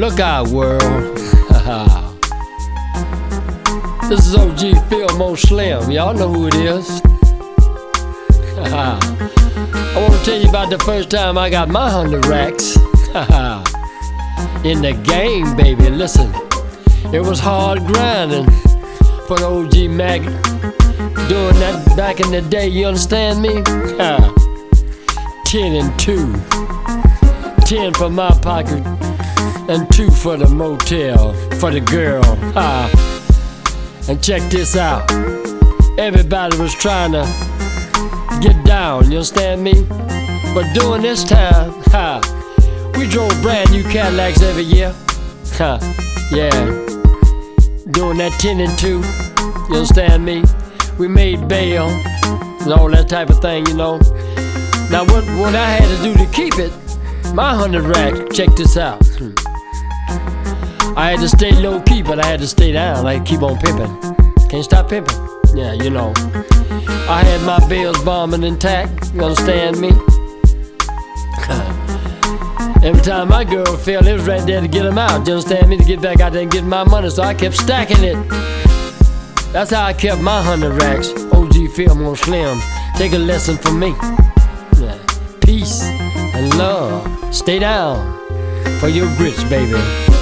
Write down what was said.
Look out, world. This is OG Fillmore Slim. Y'all know who it is. I want to tell you about the first time I got my 100 racks. In the game, baby. Listen, it was hard grinding for the OG Mac. Doing that back in the day, you understand me? 10 and 2. 10 for my pocket and 2 for the motel, for the girl. And check this out. Everybody was trying to get down, you understand me? But during this time, we drove brand new Cadillacs every year. Yeah. Doing that 10 and 2, you understand me? We made bail and all that type of thing, you know. Now what I had to do to keep it, my 100 rack, check this out. I had to stay low key, but I had to stay down. I had to keep on pimping. Can't stop pimping. Yeah, you know. I had my bills bombing intact, you understand me? Every time my girl fell, it was right there to get them out, you understand me? To get back out there and get my money, so I kept stacking it. That's how I kept my 100 racks. OG Fillmore Slim. Take a lesson from me. Yeah. Peace and love. Stay down for your grits, baby.